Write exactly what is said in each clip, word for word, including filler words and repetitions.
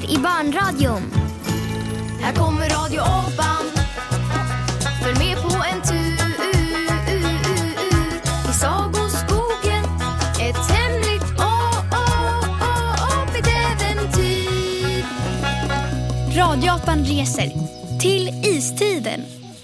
här i Barnradion. Här kommer Radio Apan. Följ med på en tur i sagoskogen. Ett hemligt apit-äventyr. Radio Apan reser till istiden.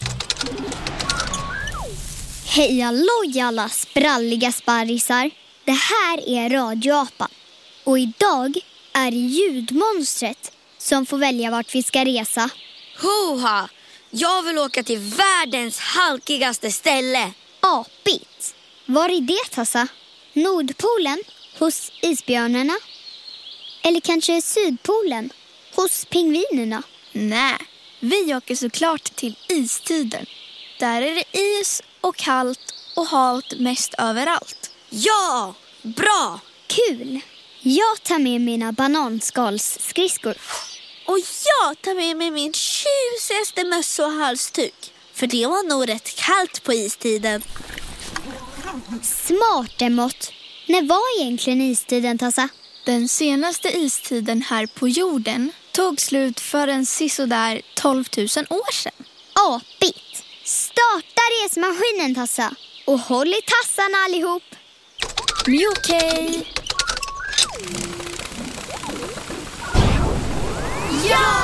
Hej alloj alla spralliga sparrisar. Det här är Radio Apan. Och idag är det ljudmonstret som får välja vart vi ska resa. Hoha! Jag vill åka till världens halkigaste ställe. Apit. Var är det, Tassa? Nordpolen hos isbjörnarna? Eller kanske Sydpolen hos pingvinerna? Nej, vi åker såklart till istiden. Där är det is och kallt och halt mest överallt. Ja, bra! Kul! Jag tar med mina bananskalsskridskor. Och jag tar med mig min tjusigaste mössa och halsduk. För det var nog rätt kallt på istiden. Smart emot. När var egentligen istiden, Tassa? Den senaste istiden här på jorden tog slut för en sisådär tolv tusen år sedan. Apit! Starta resmaskinen, Tassa. Och håll i tassarna allihop. Okej. Ja!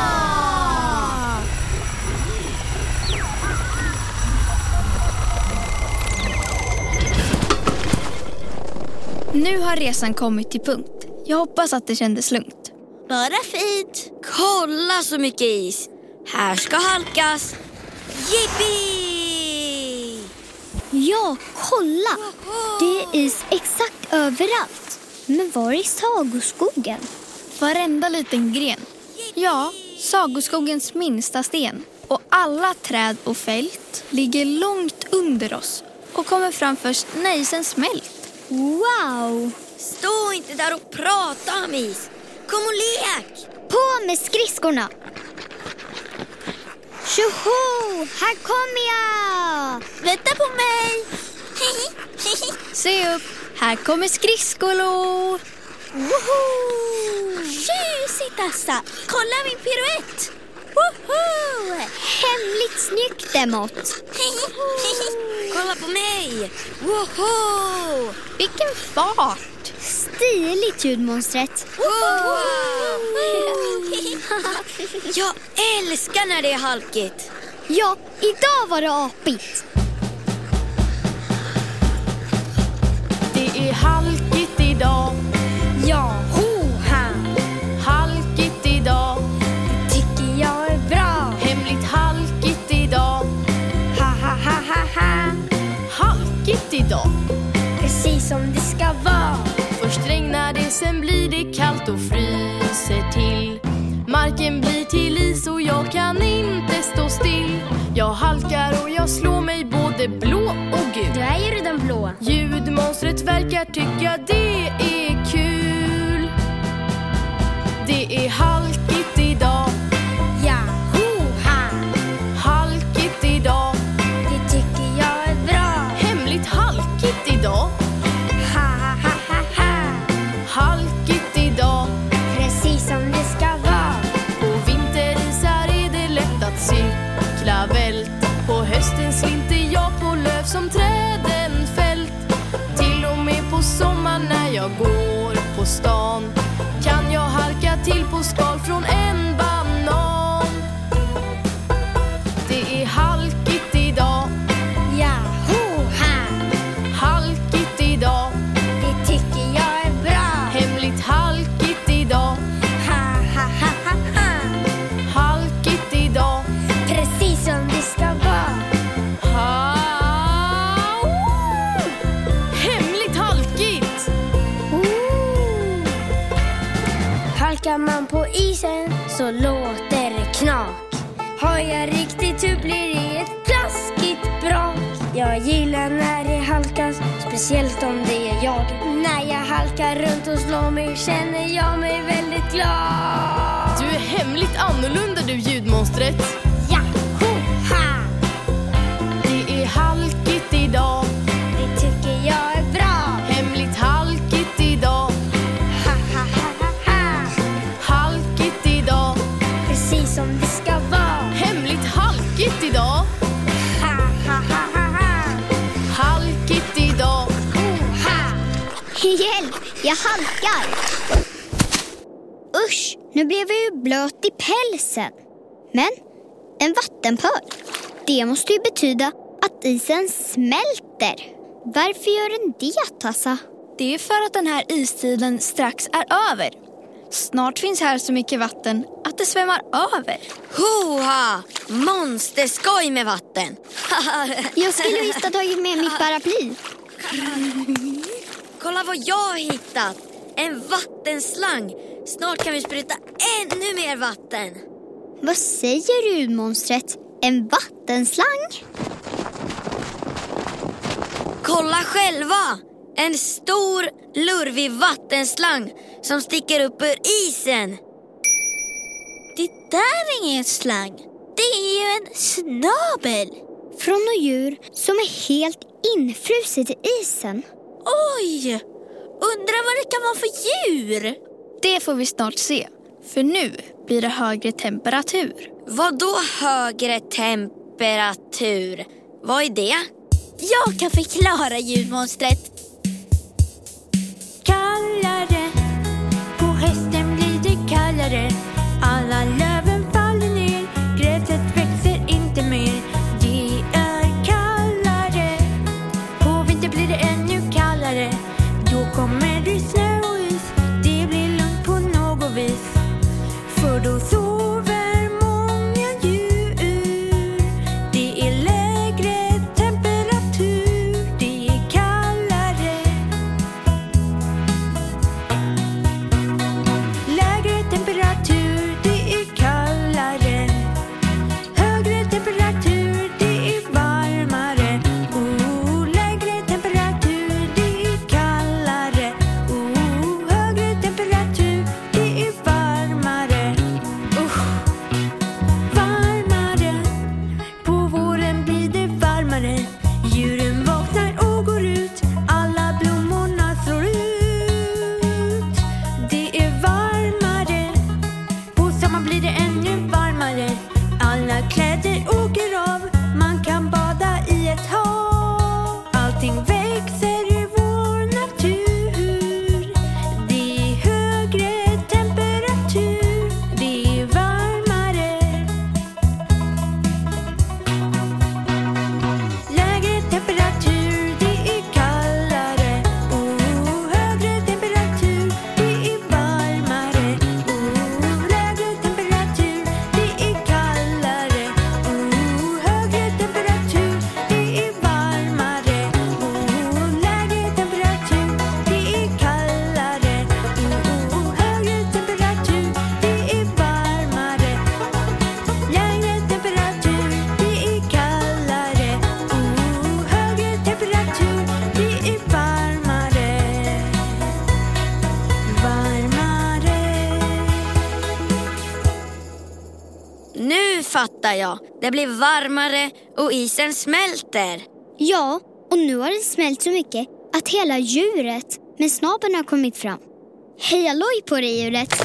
Nu har resan kommit till punkt. Jag hoppas att det kändes lugnt. Bara fint. Kolla så mycket is. Här ska halkas. Yippee! Ja, kolla! Det är is exakt överallt. Men var är sagoskogen? Varenda liten gren. Ja, sagoskogens minsta sten. Och alla träd och fält ligger långt under oss och kommer fram först när isen smält. Wow! Stå inte där och prata om is. Kom och lek! På med skridskorna! Tjoho! Här kommer jag! Vänta på mig! Se upp, här kommer skridskolor! Woho! Tjusigt, Assa! Kolla min piruett! Woho! Hemligt snyggt, emot. Kolla på mig! Woho! Vilken fart! Stiligt, ljudmonstret. Wow! Jag älskar när det är halkigt. Ja, idag var det apigt. Det är halkigt idag. Ja, hoha! Halkigt idag. Tycker jag är bra. Hemligt halkigt idag. Ha, ha, ha, ha, ha. Halkigt idag. Precis som det ska vara. Först regnar det, sen blir det kallt och fryser till. Marken blir till is och jag kan inte stå still. Jag halkar och jag slår mig både blå och gul. Du är ju redan blå. Ljudmonstret verkar tycka det är kul. Det är halkigt idag. Ja, hoha! Halkigt idag. Det tycker jag är bra. Hemligt halkigt idag. Ha, ha, ha, ha, ha. Halkigt idag. Precis som det ska vara. På vinterisar är det lätt att cykla vält. På hösten slinter jag på löv som träden fällt. Till och med på sommaren när jag går på stan kan jag halka till på skal från en banan. Det är halkigt idag. Ja, hoha! Halkigt idag. Det tycker jag är bra. Hemligt halkigt idag. Ha, ha, ha, ha, ha. Halkigt idag. Precis som det ska vara. Ha! Hemligt halkigt. Ooh. Halkar man på isen så låter det knak. Har jag riktigt tur blir det ett plaskigt brak. Jag gillar när det halkas, speciellt om det är jag. När jag halkar runt och slår mig känner jag mig väldigt glad. Du är hemligt annorlunda, du ljudmonstret. Ja, hoha! Det är halkigt idag. Det tycker jag är bra. Hemligt halkigt idag. Ha, ha, ha, ha, ha. Halkigt halkar. Usch, nu blev jag ju blöt i pälsen. Men en vattenpöl, det måste ju betyda att isen smälter. Varför gör den det, Tassa? Det är för att den här istiden strax är över. Snart finns här så mycket vatten att det svämmar över. Hoha! Monsterskoj med vatten. Jag skulle visst ha tagit med mitt paraply. Kolla vad jag har hittat. En vattenslang. Snart kan vi spruta ännu mer vatten. Vad säger du, monstret? En vattenslang? Kolla själva! En stor, lurvig vattenslang som sticker upp ur isen. Det där är ingen slang. Det är ju en snabel. Från något djur som är helt infruset i isen. Oj! Undrar vad det kan vara för djur? Det får vi snart se. För nu blir det högre temperatur. Vad då högre temperatur? Vad är det? Jag kan förklara ljudmonstret. Kallare, på hösten blir det kallare. Alla löven faller ner, gräset växer inte mer. Det är kallare, på vintern blir det ännu kallare. Då kommer det snö och is, det blir lugnt på något vis. För då sover många djur. Det är lägre temperatur, det är kallare. Lägre temperatur, det är kallare. Högre temperatur, det är varmare. Oh, lägre temperatur, det är kallare. Oh, högre temperatur, det är varmare. Usch, varmare. På våren blir det varmare. Djuren vaknar och går ut. Alla blommorna slår ut. Det är varmare. På sommaren blir det ännu varmare. Alla kläder åker av. Man kan bada i ett hav. Allting växer i vår natur. Det är högre temperatur. Det är varmare. Lägre temperatur, det är kallare. Oh, högre temperatur, det är varmare. Oh, lägre temperatur, det är kallare. Oh, högre temperatur, det är varmare. Oh, lägre temperatur, det är kallare. Oh, högre temperatur, det är varmare. Lägre temperatur, det är kallare. Oh, högre temperatur, det är varmare. Varmare. Nu fattar jag. Det blir varmare och isen smälter. Ja, och nu har det smält så mycket att hela djuret med snabeln har kommit fram. Hej halloj på det djuret.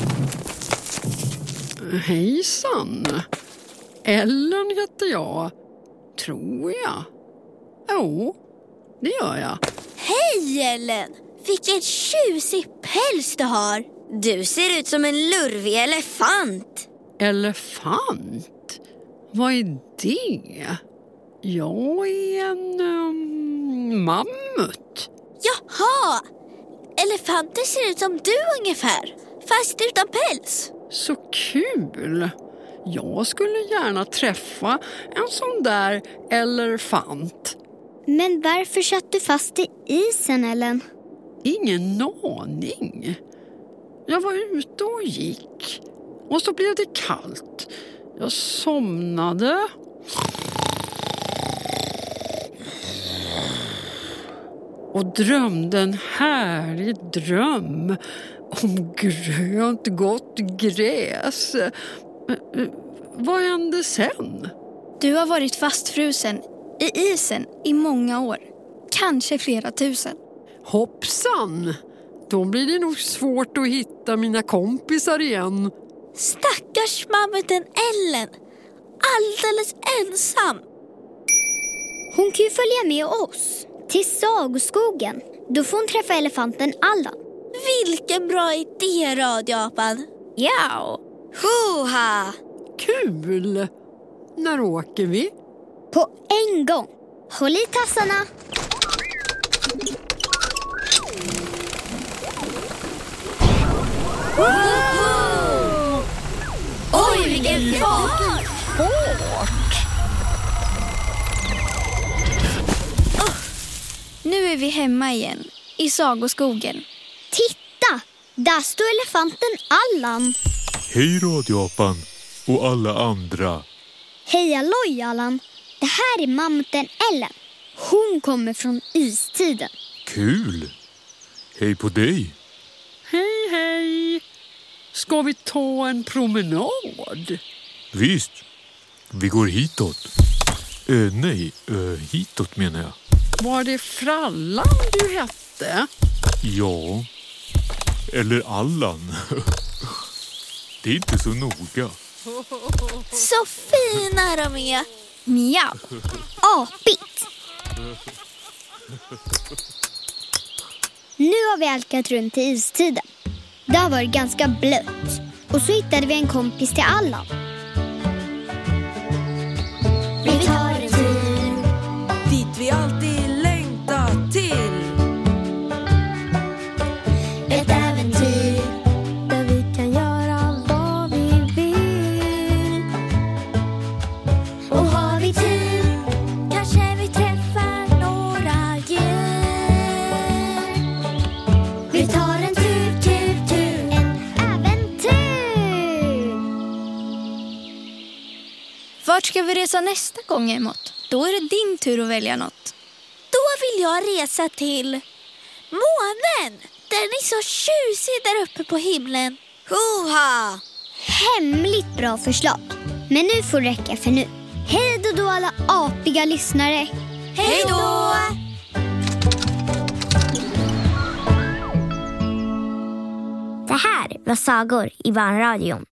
Hejsan. Ellen heter jag. Tror jag. Jo, det gör jag. Hej Ellen! Vilken tjusig päls du har. Du ser ut som en lurvig elefant. Elefant? Vad är det? Jag är en um, mammut. Jaha! Elefanter ser ut som du ungefär, fast utan päls. Så kul. Jag skulle gärna träffa en sån där elefant. Men varför satt du fast i isen, Ellen? Ingen aning. Jag var ute och gick. Och så blev det kallt. Jag somnade. Och drömde en härlig dröm om grönt gott gräs. Vad hände sen? Du har varit fastfrusen i isen i många år. Kanske flera tusen. Hoppsan! Då blir det nog svårt att hitta mina kompisar igen. Stackars mammuten Ellen. Alldeles ensam. Hon kan ju följa med oss till Sagoskogen. Då får hon träffa elefanten Allan. Vilken bra idé, radioapan. Ja. Hoha! Kul! När åker vi? På en gång. Håll i tassarna. Wow! Oj, vilken fart! Nu är vi hemma igen, i sagoskogen. Titta, där står elefanten Allan. Hej radioapan och alla andra. Hej alloj Allan. Det här är mammuten Ellen. Hon kommer från istiden. Kul! Hej på dig. Hej, hej! Ska vi ta en promenad? Visst, vi går hitåt. Äh, nej, äh, hitåt menar jag. Var det Frallan du hette? Ja, eller Allan. Det är inte så noga. Så fina de är. Mjau. Apigt. Nu har vi halkat runt till istiden. Det har varit ganska blött. Och så hittade vi en kompis till Allan. Vi tar en tur dit vi alltid längtar till. ett äventyr där vi kan göra vad vi vill. Och har vi tur kanske vi träffar några djur. Vi tar en tur, tur, tur. En äventyr! Vart ska vi resa nästa gång, Emot? Då är det din tur att välja något. Då vill jag resa till månen. Den är så tjusig där uppe på himlen. Hoha! Hemligt bra förslag. Men nu får det räcka för nu. Hej då då alla apiga lyssnare. Hej då! Det här var sagor i Barnradion.